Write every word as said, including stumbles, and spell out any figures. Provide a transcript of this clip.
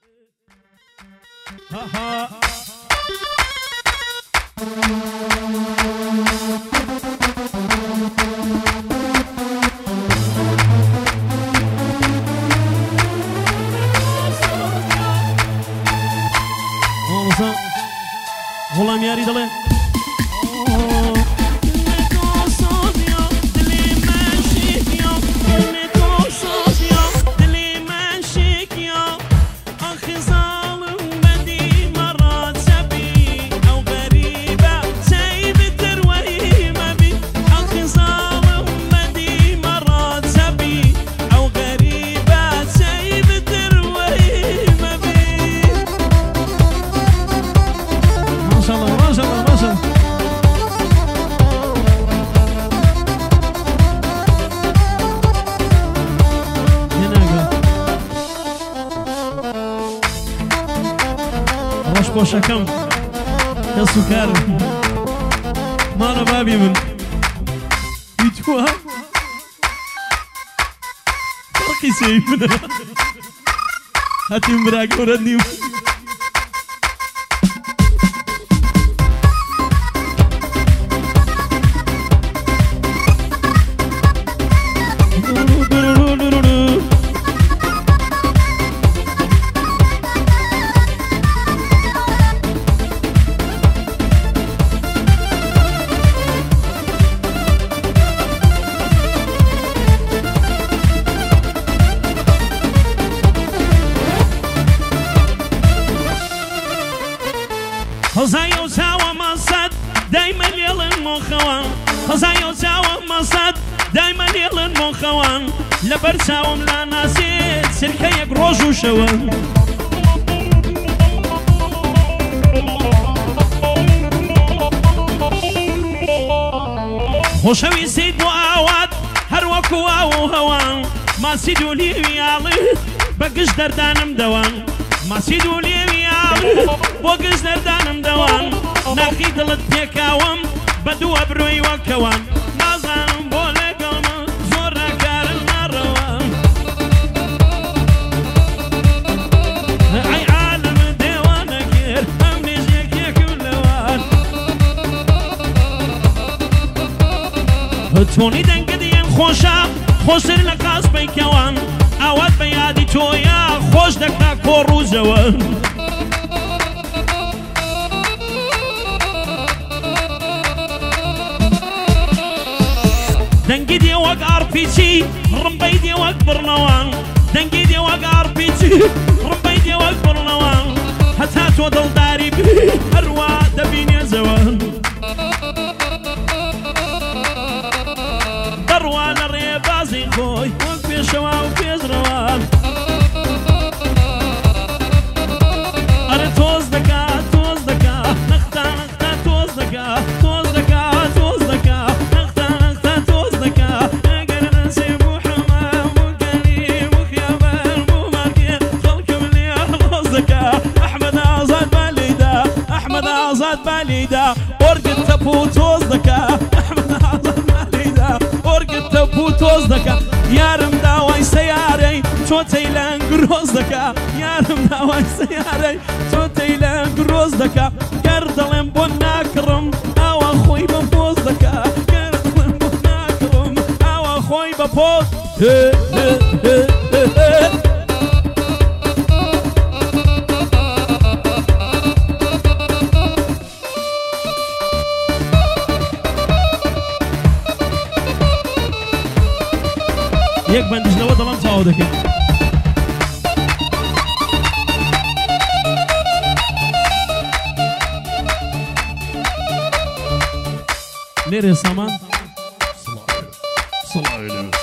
غلام ياري دلي شكم يا سكر ما أنا بابي من يتوها فرقي سيفنا هاتي مراك وردني خزايا وساوى مصد دايما يلن مخوان خزايا وساوى مصد دايما يلن مخوان لبرساوم لا ناسيت سركيك روج وشوان خوشوي سيد وآوات هروك واو هوان ما سيدو لي ويالي بقش دردانم دوان ما سيدو لي ويالي بقش دردانم دوان ناخي دلت تيكاوم بدو أبروي وكوان نازم بولي قلم زورا كارن مروان أي عالم ديوان كير أمني جيك يا كلوان توني دنقدين خوشا خوشر لقاس بيكوان اواد بيادي تويا خوش دكا كورو زوان دنقدي وق ار بي جي رمبيدي وق برنوان دنقدي وق ار بي جي رمبيدي وق برنوان حتى تودل داري بي اروا دبيني زوان دروان الريبازي خوي وقفي شوا وفي زروان اري توز دكا توز دكا نختا نختا توز دكا توز دكا توز دكا نختا نختا توز دكا اقل نسي مو حمام مو كريم مو خيابان مو ماكين خلكم لي اخلص دكا احمد ازاد باليدا احمد ازاد باليدا ورقة تبو توز دكا احمد ازاد باليدا ورقة تبو توز دكا يارم داوي سياري تو تيلان قروز دكا يارم داوي سياري تو تيلان قروز دكا قردلن بناكرم او اخوي بفوز دكا قردلن بناكرم او اخوي بفوز يك بندش لو ظلم صعودك نيري سامان صلاة صلاة